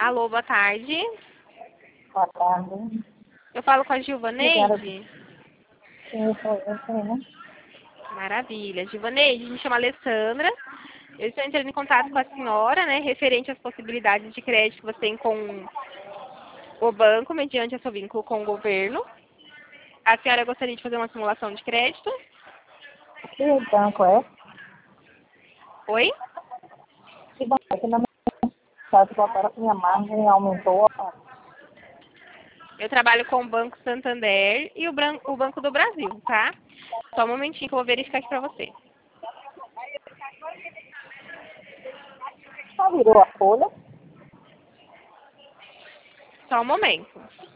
Alô, boa tarde. Boa tarde. Eu falo com a Gilvaneide? Sim, eu sei, né? Maravilha. Gilvaneide, me chamo Alessandra. Eu estou entrando em contato com a senhora, né, referente às possibilidades de crédito que você tem com o banco, mediante o seu vínculo com o governo. A senhora gostaria de fazer uma simulação de crédito? Que banco é? Oi? Que banco é? Que na minha cidade agora que minha margem aumentou. Eu trabalho com o Banco Santander e o Banco do Brasil, tá? Só um momentinho que eu vou verificar aqui pra você. Só virou a folha. Só um momento.